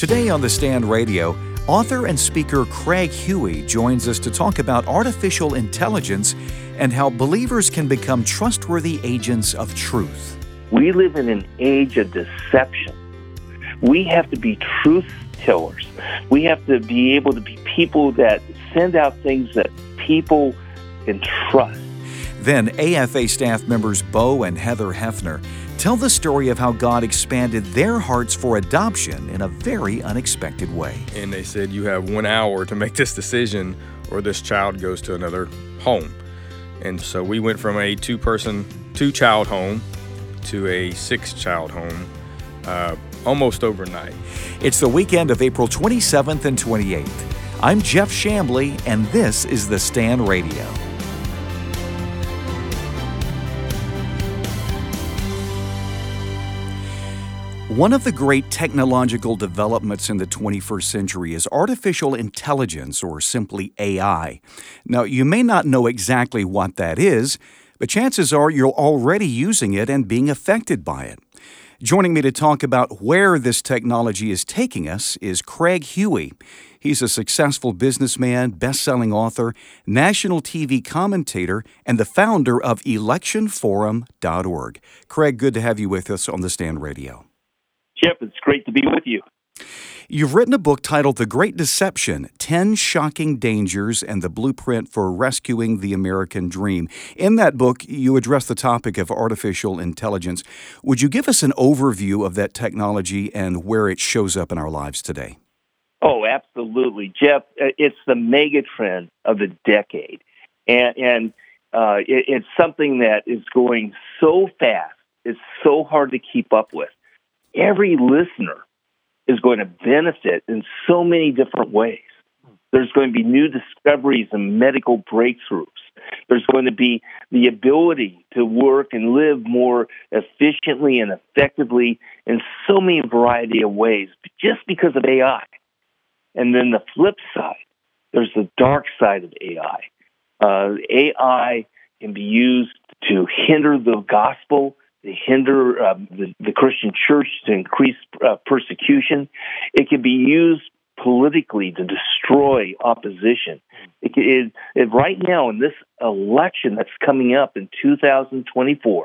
Today on The Stand Radio, author and speaker Craig Huey joins us to talk about artificial intelligence and how believers can become trustworthy agents of truth. We live in an age of deception. We have to be truth tellers. We have to be able to be people that send out things that people can trust. Then AFA staff members Bo and Heather Hefner tell the story of how God expanded their hearts for adoption in a very unexpected way. And they said, you have 1 hour to make this decision or this child goes to another home. And so we went from a two-child home to a 6-child home almost overnight. It's the weekend of April 27th and 28th. I'm Jeff Chambly, and this is The Stand Radio. One of the great technological developments in the 21st century is artificial intelligence, or simply AI. Now, you may not know exactly what that is, but chances are you're already using it and being affected by it. Joining me to talk about where this technology is taking us is Craig Huey. He's a successful businessman, best-selling author, national TV commentator, and the founder of electionforum.org. Craig, good to have you with us on The Stand Radio. Jeff, it's great to be with you. You've written a book titled The Great Deception, 10 Shocking Dangers and the Blueprint for Rescuing the American Dream. In that book, you address the topic of artificial intelligence. Would you give us an overview of that technology and where it shows up in our lives today? Oh, absolutely. Jeff, it's the mega trend of the decade. And it's something that is going so fast, it's so hard to keep up with. Every listener is going to benefit in so many different ways. There's going to be new discoveries and medical breakthroughs. There's going to be the ability to work and live more efficiently and effectively in so many variety of ways just because of AI. And then the flip side, there's the dark side of AI. AI can be used to hinder the gospel, to hinder the Christian church, to increase persecution. It can be used politically to destroy opposition. Right now, in this election that's coming up in 2024,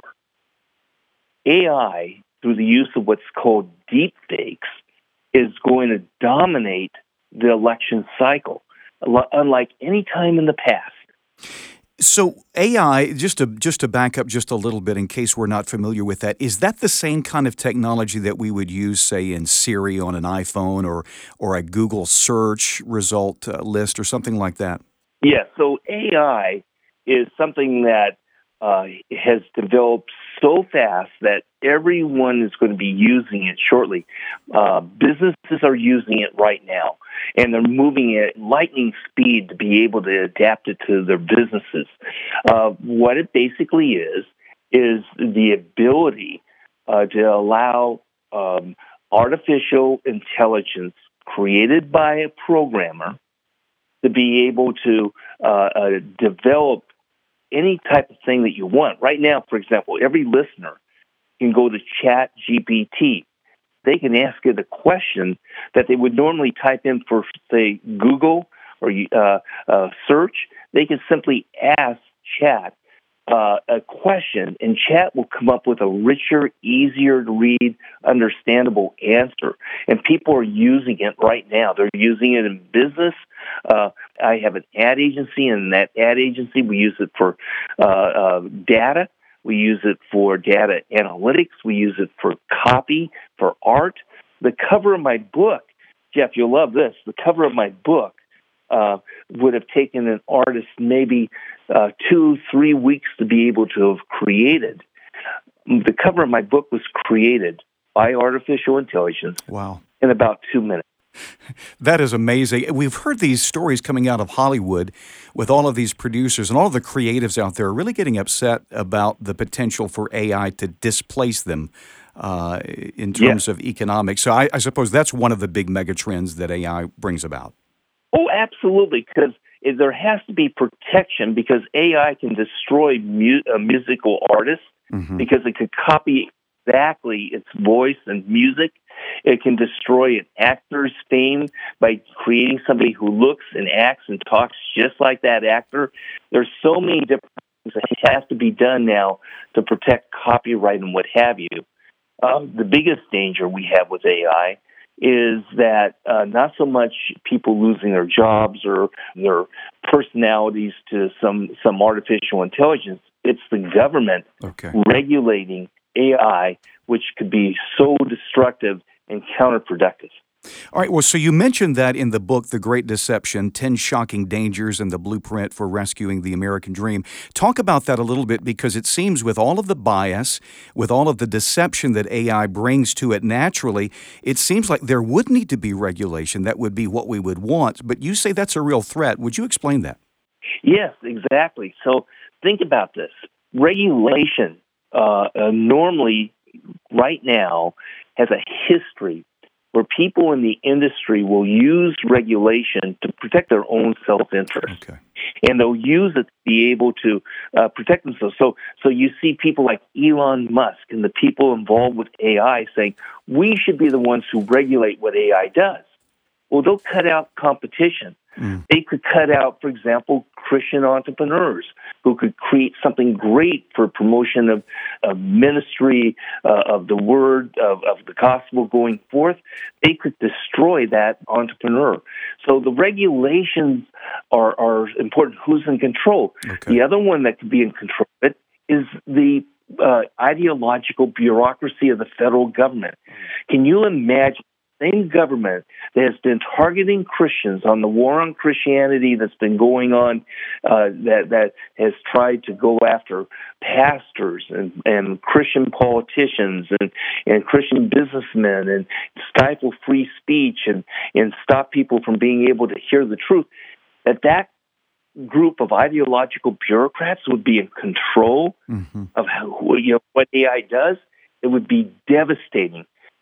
AI, through the use of what's called deep fakes, is going to dominate the election cycle, unlike any time in the past. So AI, just to back up just a little bit in case we're not familiar with that, is that the same kind of technology that we would use, say, in Siri on an iPhone or a Google search result list or something like that? Yeah, so AI is something that has developed so fast that everyone is going to be using it shortly. Businesses are using it right now, and they're moving at lightning speed to be able to adapt it to their businesses. What it basically is the ability to allow artificial intelligence created by a programmer to be able to develop any type of thing that you want. Right now, for example, every listener can go to ChatGPT. They can ask it a question that they would normally type in for, say, Google or search. They can simply ask Chat a question, and Chat will come up with a richer, easier to read, understandable answer. And people are using it right now. They're using it in business. I have an ad agency, and in that ad agency, we use it for data. We use it for data analytics. We use it for copy, for art. The cover of my book, Jeff, you'll love this. The cover of my book would have taken an artist maybe 2-3 weeks to be able to have created. The cover of my book was created by artificial intelligence. Wow. In about 2 minutes. That is amazing. We've heard these stories coming out of Hollywood with all of these producers and all of the creatives out there really getting upset about the potential for AI to displace them in terms of economics. So I suppose that's one of the big mega trends that AI brings about. Oh, absolutely, because there has to be protection because AI can destroy musical artists because it could copy exactly its voice and music. It can destroy an actor's fame by creating somebody who looks and acts and talks just like that actor. There's so many different things that have to be done now to protect copyright and what have you. The biggest danger we have with AI is that not so much people losing their jobs or their personalities to some artificial intelligence. It's the government regulating AI, which could be so destructive and counterproductive. All right, well, so you mentioned that in the book, The Great Deception, 10 Shocking Dangers and the Blueprint for Rescuing the American Dream. Talk about that a little bit, because it seems with all of the bias, with all of the deception that AI brings to it naturally, it seems like there would need to be regulation. That would be what we would want. But you say that's a real threat. Would you explain that? Yes, exactly. So think about this. Regulation normally, right now, has a history where people in the industry will use regulation to protect their own self-interest. Okay. And they'll use it to be able to protect themselves. So you see people like Elon Musk and the people involved with AI saying, we should be the ones who regulate what AI does. Well, they'll cut out competition. They could cut out, for example, Christian entrepreneurs who could create something great for promotion of ministry, of the word, of the gospel going forth. They could destroy that entrepreneur. So the regulations are important. Who's in control? Okay. The other one that could be in control of it is the ideological bureaucracy of the federal government. Can you imagine same government that has been targeting Christians on the war on Christianity that's been going on, that has tried to go after pastors and Christian politicians and Christian businessmen and stifle free speech and stop people from being able to hear the truth, that group of ideological bureaucrats would be in control of what AI does. It would be devastating.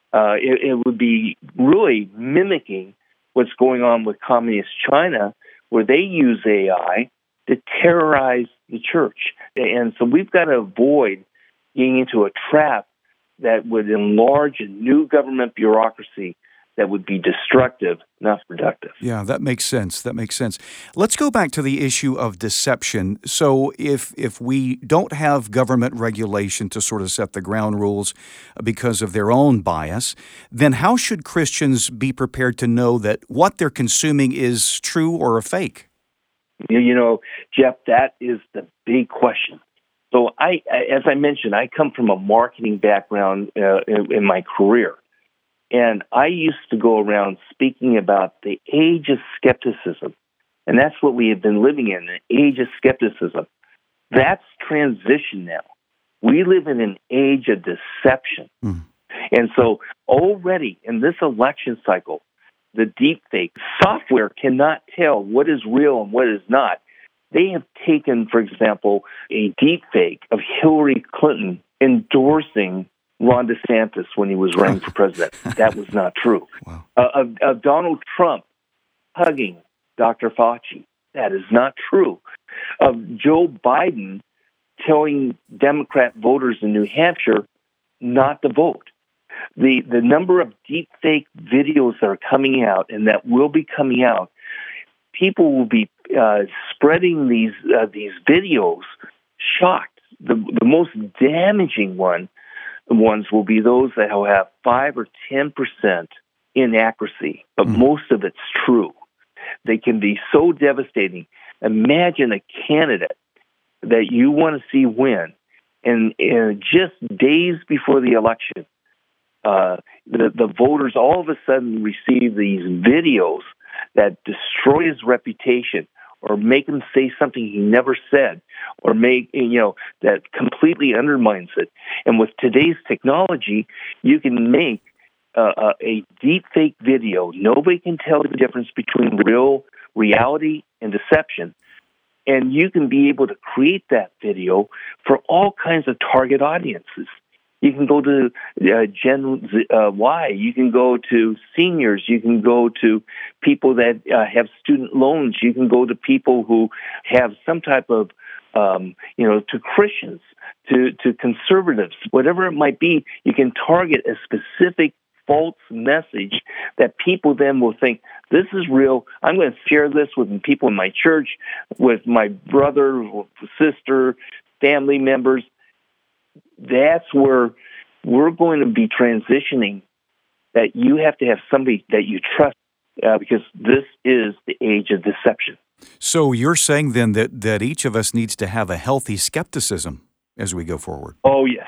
It would be really mimicking what's going on with communist China, where they use AI to terrorize the church. And so we've got to avoid getting into a trap that would enlarge a new government bureaucracy that would be destructive, not productive. Yeah, that makes sense. That makes sense. Let's go back to the issue of deception. So if we don't have government regulation to sort of set the ground rules because of their own bias, then how should Christians be prepared to know that what they're consuming is true or a fake? You know, Jeff, that is the big question. So as I mentioned, I come from a marketing background in my career. And I used to go around speaking about the age of skepticism. And that's what we have been living in, an age of skepticism. That's transition now. We live in an age of deception. And so already in this election cycle, the deepfake software cannot tell what is real and what is not. They have taken, for example, a deepfake of Hillary Clinton endorsing Ron DeSantis when he was running for president. That was not true. Wow. Of Donald Trump hugging Dr. Fauci. That is not true. Of Joe Biden telling Democrat voters in New Hampshire not to vote. The number of deepfake videos that are coming out and that will be coming out, people will be spreading these videos shocked. The most damaging ones will be those that will have 5 or 10% inaccuracy, but most of it's true. They can be so devastating. Imagine a candidate that you want to see win, and just days before the election, the voters all of a sudden receive these videos that destroy his reputation, or make him say something he never said, or that completely undermines it. And with today's technology, you can make a deepfake video. Nobody can tell the difference between reality and deception. And you can be able to create that video for all kinds of target audiences. You can go to Gen Y. You can go to seniors. You can go to people that have student loans. You can go to people who have some type of, to Christians, to conservatives, whatever it might be. You can target a specific false message that people then will think, this is real. I'm going to share this with people in my church, with my brother, sister, family members. That's where we're going to be transitioning, that you have to have somebody that you trust, because this is the age of deception. So you're saying then that each of us needs to have a healthy skepticism as we go forward? Oh, yes.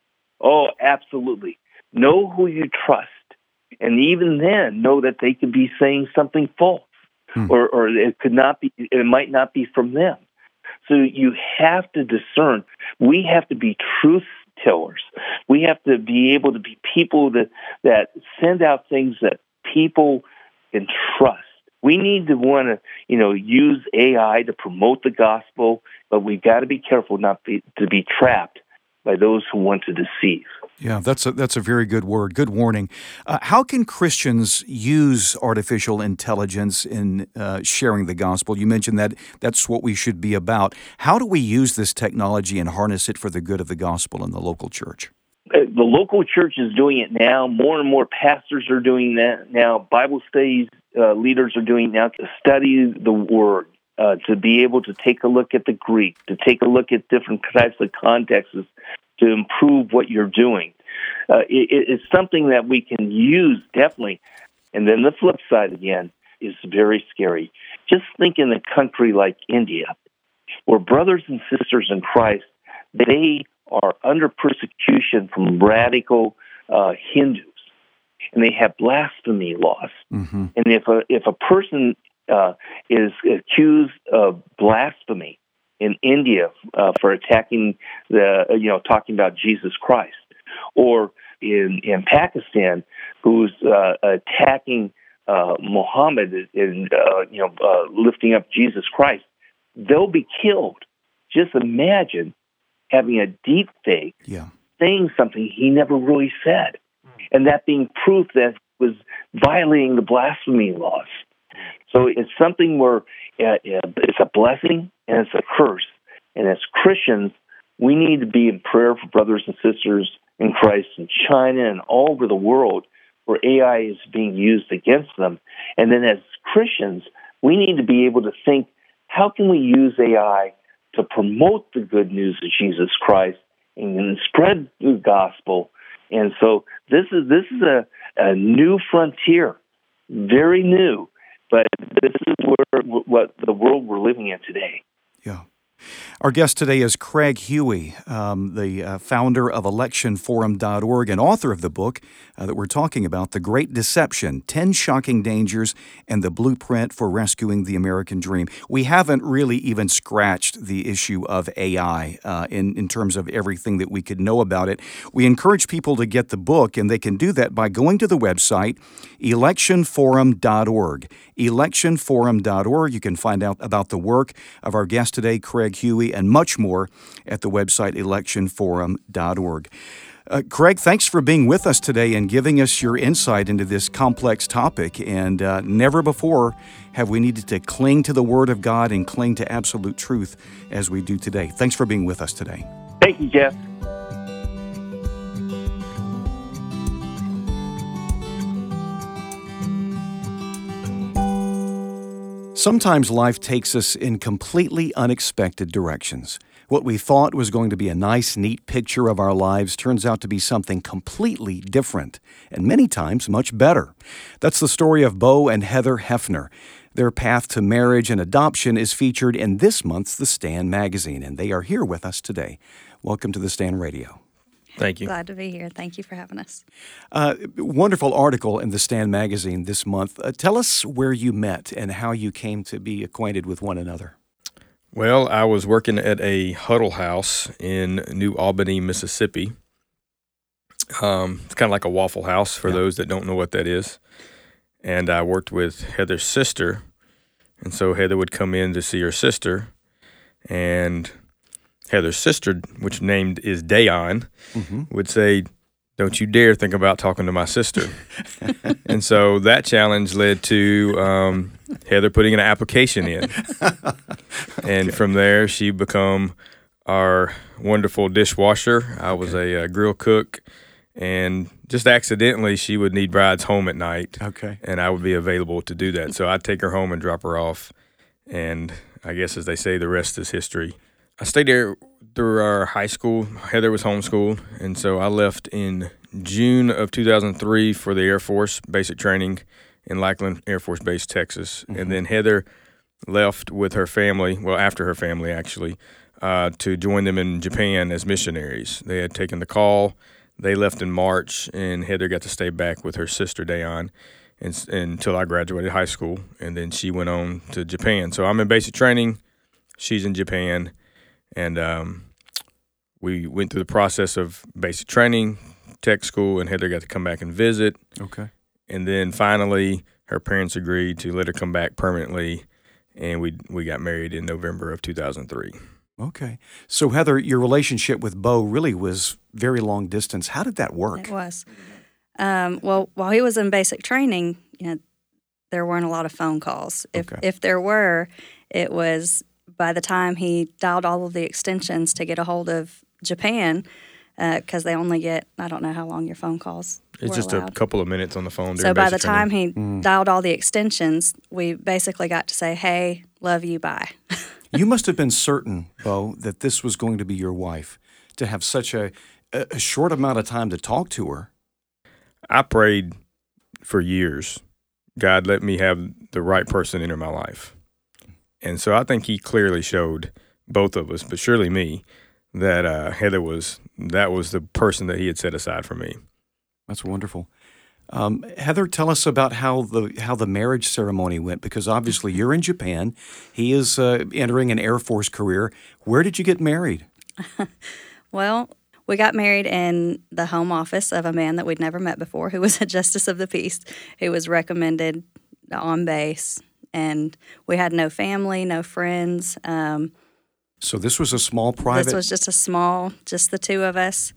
Oh, absolutely. Know who you trust. And even then, know that they could be saying something false, or it could not be. It might not be from them. So you have to discern. We have to be truth tellers. We have to be able to be people that send out things that people can trust. We need to want to, use AI to promote the gospel, but we've got to be careful not to be trapped by those who want to deceive. Yeah, that's a very good word, good warning. How can Christians use artificial intelligence in sharing the gospel? You mentioned that that's what we should be about. How do we use this technology and harness it for the good of the gospel in the local church? The local church is doing it now. More and more pastors are doing that now. Bible studies leaders are doing it now to study the Word, to be able to take a look at the Greek, to take a look at different types of contexts to improve what you're doing. It's something that we can use, definitely. And then the flip side, again, is very scary. Just think in a country like India, where brothers and sisters in Christ, they are under persecution from radical Hindus, and they have blasphemy laws. Mm-hmm. And if a person is accused of blasphemy in India for attacking talking about Jesus Christ, or in Pakistan, who's attacking Muhammad and lifting up Jesus Christ, they'll be killed. Just imagine having a deep fake saying something he never really said, and that being proof that he was violating the blasphemy laws. So it's something where it's a blessing and it's a curse. And as Christians, we need to be in prayer for brothers and sisters in Christ in China and all over the world where AI is being used against them. And then as Christians, we need to be able to think, how can we use AI to promote the good news of Jesus Christ and spread the gospel? And so this is a new frontier, very new, but this is what the world we're living in today. Yeah. Our guest today is Craig Huey, the founder of electionforum.org and author of the book that we're talking about, The Great Deception, 10 Shocking Dangers and the Blueprint for Rescuing the American Dream. We haven't really even scratched the issue of AI in terms of everything that we could know about it. We encourage people to get the book, and they can do that by going to the website, electionforum.org. electionforum.org. You can find out about the work of our guest today, Craig Huey, and much more at the website electionforum.org. Craig, thanks for being with us today and giving us your insight into this complex topic. And never before have we needed to cling to the Word of God and cling to absolute truth as we do today. Thanks for being with us today. Thank you, Jeff. Sometimes life takes us in completely unexpected directions. What we thought was going to be a nice, neat picture of our lives turns out to be something completely different, and many times much better. That's the story of Bo and Heather Hefner. Their path to marriage and adoption is featured in this month's The Stand magazine, and they are here with us today. Welcome to The Stand Radio. Thank you. Glad to be here. Thank you for having us. Wonderful article in The Stand magazine this month. Tell us where you met and how you came to be acquainted with one another. Well, I was working at a Huddle House in New Albany, Mississippi. It's kind of like a Waffle House for those that don't know what that is. And I worked with Heather's sister. And so Heather would come in to see her sister. And Heather's sister, which named is Dayon, would say, "Don't you dare think about talking to my sister." And so that challenge led to Heather putting an application in. And from there, she became our wonderful dishwasher. I was a grill cook, And just accidentally, she would need rides home at night. Okay. And I would be available to do that. So I'd take her home and drop her off. And I guess, as they say, the rest is history. I stayed there through our high school. Heather was homeschooled. And so I left in June of 2003 for the Air Force basic training in Lackland Air Force Base, Texas. And then Heather left with her family, well, after her family, actually, to join them in Japan as missionaries. They had taken the call. They left in March, and Heather got to stay back with her sister, Dayon, until I graduated high school, and then she went on to Japan. So I'm in basic training. She's in Japan, and we went through the process of basic training, tech school, and Heather got to come back and visit. Okay. And then finally, her parents agreed to let her come back permanently, and we got married in November of 2003. Okay. So, Heather, your relationship with Bo really was very long distance. How did that work? It was. Well, while he was in basic training, there weren't a lot of phone calls. If there were, it was by the time he dialed all of the extensions to get a hold of Japan, because they only get, I don't know how long your phone calls It's were just allowed. a couple of minutes on the phone. So by the basic time training. he dialed all the extensions, we basically got to say, hey, love you, bye. You must have been certain, Bo, that this was going to be your wife, to have such a short amount of time to talk to her. I prayed for years, God, let me have the right person enter my life. And so I think he clearly showed both of us, but surely me, that Heather was the person that he had set aside for me. That's wonderful. Heather, tell us about how the marriage ceremony went, because obviously you're in Japan. He is entering an Air Force career. Where did you get married? Well, we got married in the home office of a man that we'd never met before, who was a justice of the peace, who was recommended on base. And we had no family, no friends. So this was a small private? This was just just the two of us.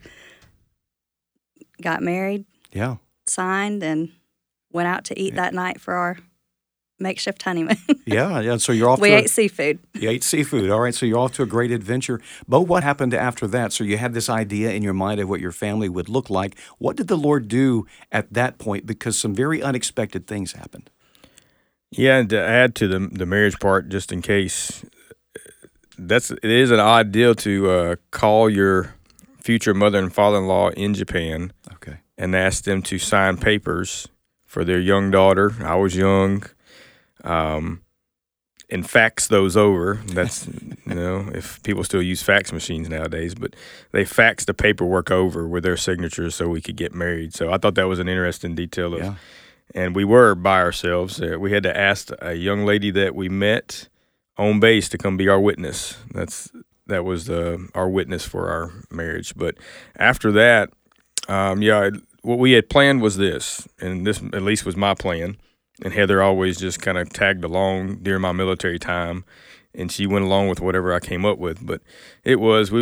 Got married. Yeah. Signed, and went out to eat that night for our makeshift honeymoon. Yeah. So you're off. We ate seafood. You ate seafood. All right. So you're off to a great adventure. Bo, what happened after that? So you had this idea in your mind of what your family would look like. What did the Lord do at that point? Because some very unexpected things happened. Yeah, and to add to the marriage part, just in case, it is an odd deal to call your future mother and father-in-law in Japan. Okay. And ask them to sign papers for their young daughter. I was young, and fax those over. That's, if people still use fax machines nowadays, but they faxed the paperwork over with their signatures so we could get married. So I thought that was an interesting detail. And we were by ourselves. We had to ask a young lady that we met on base to come be our witness. That was our witness for our marriage. But after that, what we had planned was this, and this at least was my plan, and Heather always just kind of tagged along during my military time, and she went along with whatever I came up with. But we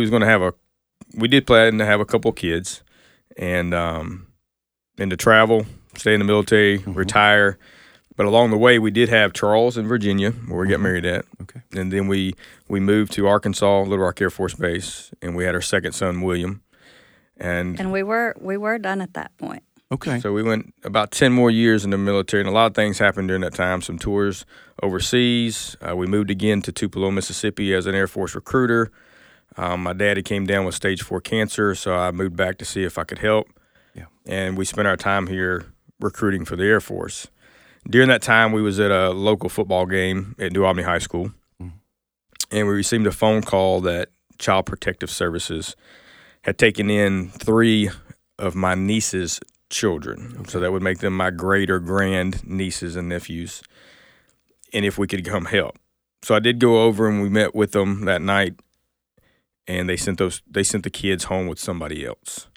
did plan to have a couple kids, and to travel, stay in the military, retire. But along the way, we did have Charles in Virginia, where we got married at. Okay. And then we moved to Arkansas, Little Rock Air Force Base, and we had our second son, William. And we were done at that point. Okay. So we went about 10 more years in the military, and a lot of things happened during that time. Some tours overseas. We moved again to Tupelo, Mississippi as an Air Force recruiter. My daddy came down with stage 4 cancer, so I moved back to see if I could help. Yeah. And we spent our time here recruiting for the Air Force. During that time, we was at a local football game at New Albany High School, and we received a phone call that Child Protective Services had taken in 3 of my niece's children. Okay. So that would make them my great or grand nieces and nephews, and if we could come help. So I did go over, and we met with them that night, and they sent the kids home with somebody else.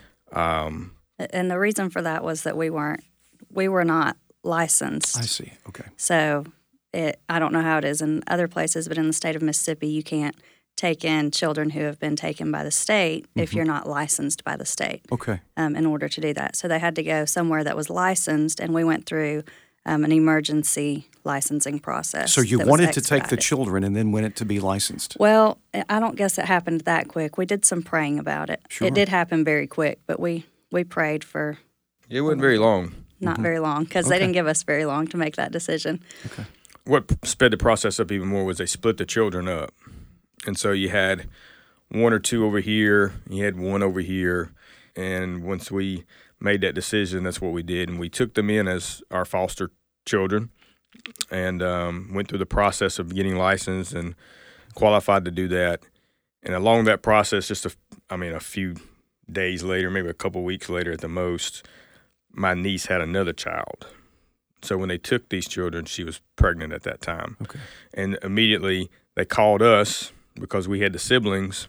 And the reason for that was that we were not licensed. I see. Okay. So I don't know how it is in other places, but in the state of Mississippi, you can't take in children who have been taken by the state if you're not licensed by the state. Okay. In order to do that. So they had to go somewhere that was licensed, and we went through an emergency licensing process. So you wanted to take the children and then went it to be licensed? Well, I don't guess it happened that quick. We did some praying about it. Sure. It did happen very quick, but we we prayed for It wasn't very long. not very long because they didn't give us very long to make that decision. Okay. What sped the process up even more was they split the children up. And so you had one or two over here, you had one over here. And once we made that decision, that's what we did. And we took them in as our foster children and went through the process of getting licensed and qualified to do that. And along that process, just a few days later, maybe a couple weeks later at the most, my niece had another child. So when they took these children, she was pregnant at that time. Okay. And immediately they called us because we had the siblings,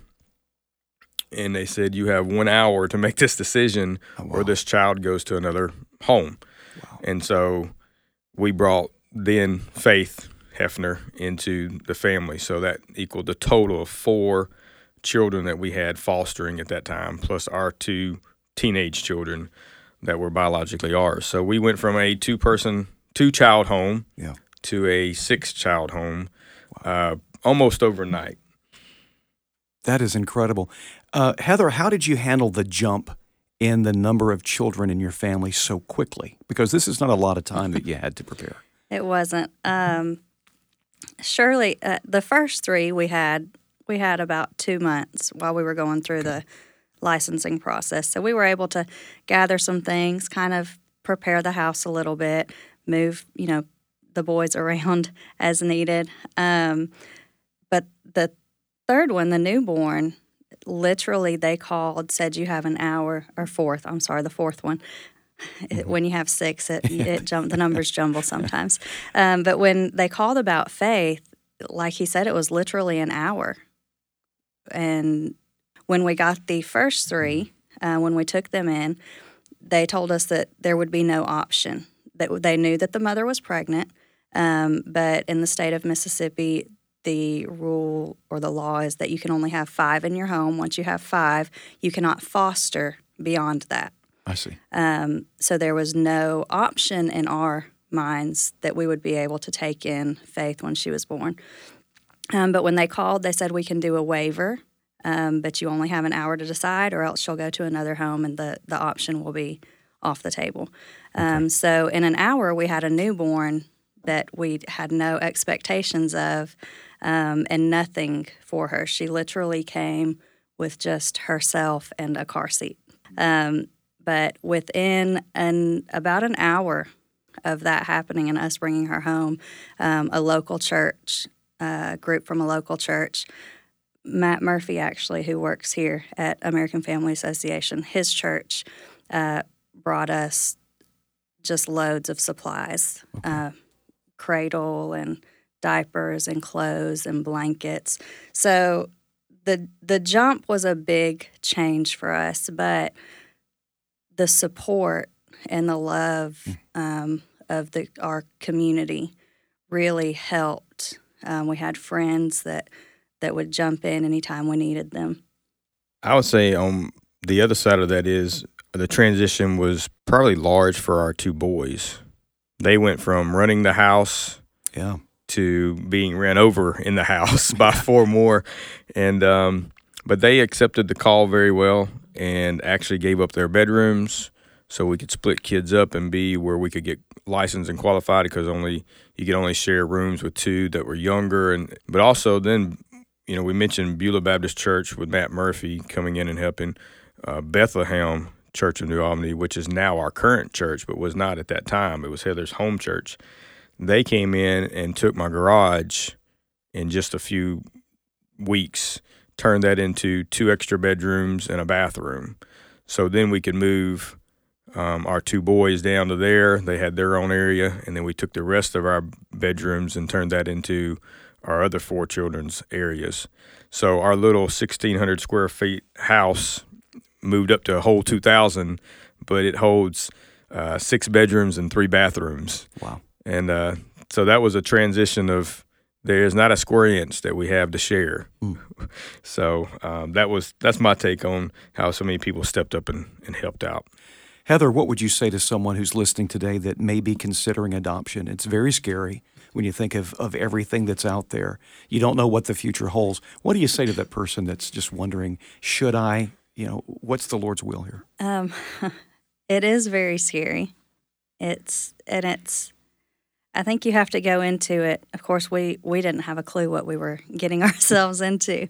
and they said, you have 1 hour to make this decision or this child goes to another home. Wow. And so we brought then Faith Hefner into the family. So that equaled the total of 4 children that we had fostering at that time, plus our 2 teenage children that were biologically ours. So we went from a 2-child home to a 6-child home almost overnight. That is incredible. Heather, how did you handle the jump in the number of children in your family so quickly? Because this is not a lot of time that you had to prepare. It wasn't. Surely, the first 3 we had about 2 months while we were going through the licensing process. So we were able to gather some things, kind of prepare the house a little bit, move, the boys around as needed. But the third one, the newborn, literally they called, said you have an hour, or the fourth one. When you have 6, the numbers jumble sometimes. But when they called about Faith, like he said, it was literally an hour. And when we got the first 3, when we took them in, they told us that there would be no option. That they knew that the mother was pregnant, but in the state of Mississippi, the rule or the law is that you can only have 5 in your home. Once you have 5, you cannot foster beyond that. I see. So there was no option in our minds that we would be able to take in Faith when she was born. But when they called, they said we can do a waiver, but you only have an hour to decide, or else she'll go to another home and the option will be off the table. So in an hour, we had a newborn that we had no expectations of and nothing for her. She literally came with just herself and a car seat. But within about an hour of that happening and us bringing her home, a local church, group from a local church, Matt Murphy actually, who works here at American Family Association, his church brought us just loads of supplies, cradle and diapers and clothes and blankets. So the jump was a big change for us, but the support and the love of our community really helped. We had friends that would jump in anytime we needed them. I would say on the other side of that is the transition was probably large for our 2 boys. They went from running the house to being ran over in the house by 4 more. And but they accepted the call very well and actually gave up their bedrooms so we could split kids up and be where we could get licensed and qualified, because you could only share rooms with 2 that were younger. But also then, we mentioned Beulah Baptist Church with Matt Murphy coming in and helping, Bethlehem Church of New Albany, which is now our current church, but was not at that time. It was Heather's home church. They came in and took my garage in just a few weeks, turned that into 2 extra bedrooms and a bathroom. So then we could move our 2 boys down to there. They had their own area, and then we took the rest of our bedrooms and turned that into our other 4 children's areas. So our little 1,600 square feet house moved up to a whole 2,000, but it holds 6 bedrooms and 3 bathrooms. Wow. And so that was a transition of there's not a square inch that we have to share. So that's my take on how so many people stepped up and helped out. Heather, what would you say to someone who's listening today that may be considering adoption? It's very scary when you think of everything that's out there. You don't know what the future holds. What do you say to that person that's just wondering, should I what's the Lord's will here? It is very scary. I think you have to go into it. Of course, we didn't have a clue what we were getting ourselves into.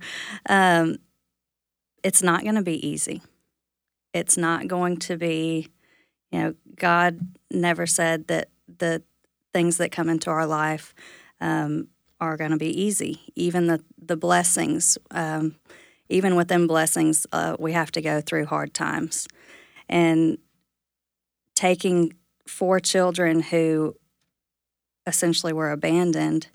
It's not going to be easy. It's not going to be, God never said that the things that come into our life are going to be easy. Even the blessings, even within blessings, we have to go through hard times. And taking 4 children who essentially were abandoned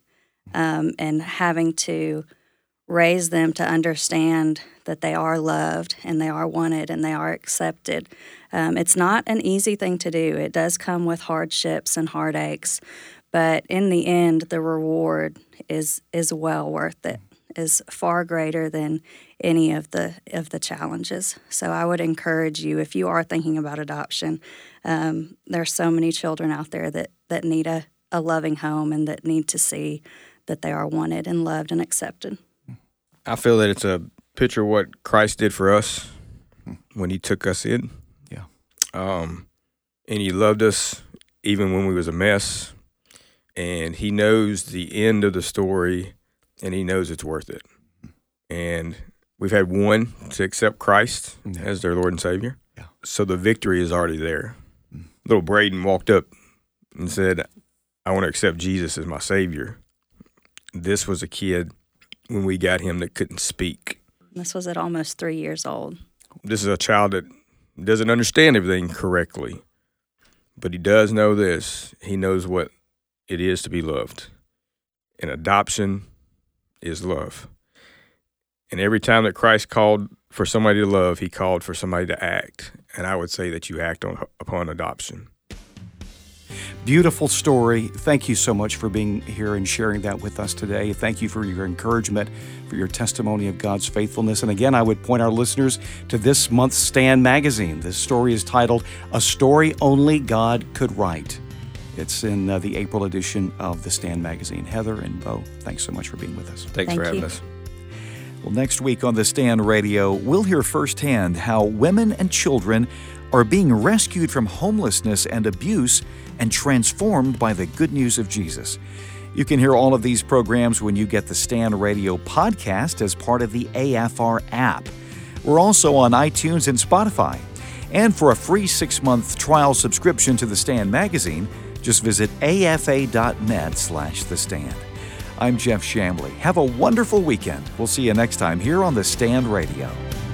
and having to raise them to understand that they are loved and they are wanted and they are accepted. It's not an easy thing to do. It does come with hardships and heartaches, but in the end, the reward is well worth it, is far greater than any of the challenges. So I would encourage you, if you are thinking about adoption, there's so many children out there that need a loving home and that need to see that they are wanted and loved and accepted. I feel that it's a picture of what Christ did for us when he took us in. Yeah. And he loved us even when we was a mess. And he knows the end of the story, and he knows it's worth it. And we've had one to accept Christ as their Lord and Savior. Yeah. So the victory is already there. Little Braden walked up and said, I want to accept Jesus as my Savior. This was a kid when we got him that couldn't speak. This was at almost 3 years old. This is a child that doesn't understand everything correctly, but he does know this. He knows what it is to be loved. And adoption is love. And every time that Christ called for somebody to love, he called for somebody to act. And I would say that you act upon adoption. Beautiful story. Thank you so much for being here and sharing that with us today. Thank you for your encouragement, for your testimony of God's faithfulness. And again, I would point our listeners to this month's Stand magazine. This story is titled, A Story Only God Could Write. It's in the April edition of the Stand magazine. Heather and Bo, thanks so much for being with us. Thanks for having us. Well, next week on the Stand Radio, we'll hear firsthand how women and children are being rescued from homelessness and abuse and transformed by the good news of Jesus. You can hear all of these programs when you get the Stand Radio podcast as part of the AFR app. We're also on iTunes and Spotify. And for a free 6-month trial subscription to the Stand magazine, just visit afa.net/The Stand. I'm Jeff Chambly. Have a wonderful weekend. We'll see you next time here on the Stand Radio.